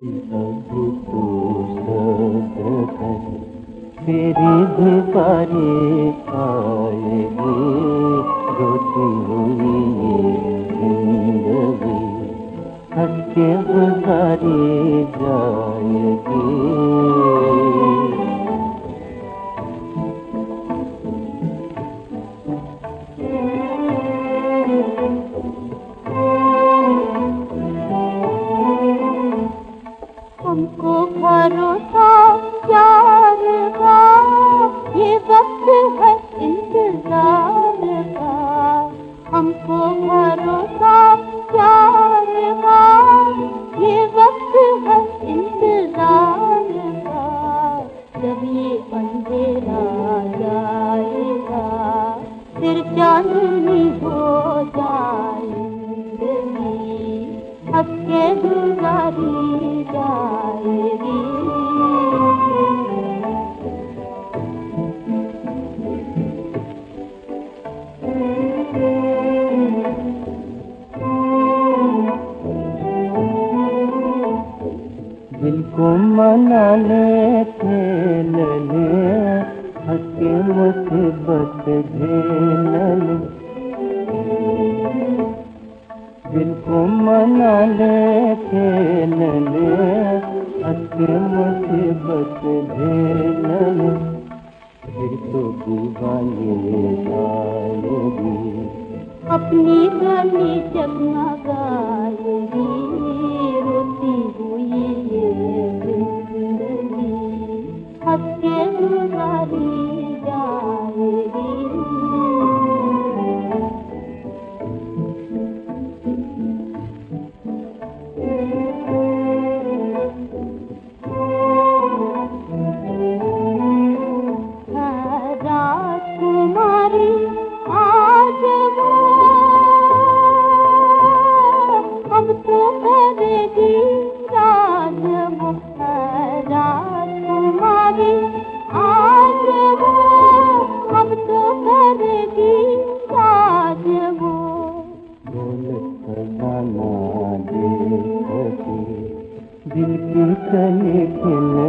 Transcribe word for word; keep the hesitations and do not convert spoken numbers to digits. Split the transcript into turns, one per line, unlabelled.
अब तो सब तेरी भी बारी आएगी, रोती हुई ये जिंदगी हंस के गुजारी जाएगी।
हमको भरोसा प्यार का, ये वक्त है इंतजार का। हमको भरोसा प्यार का, ये वक्त है इंतजार का। जब ये अंधेरा जाएगा फिर चांदनी हो जाएगी, हंस के गुजारी जाएगी।
दिल को मना ले खेल ले, हंस के मुसीबत झेल ले। दिल को मना ले खेल ले, हंस के मुसीबत झेल ले। फिर तो दीवानी आएगी,
अपनी गली जगमगाएगी, रोती हुई ये जिंदगी हंस के गुजारी जाएगी। राजकुमारी आज वो अब तो करेगी राज वो। राजकुमारी आज वो अब तो करेगी राज वो।
दौलत खजाना दे सकी, दिल की कली खिल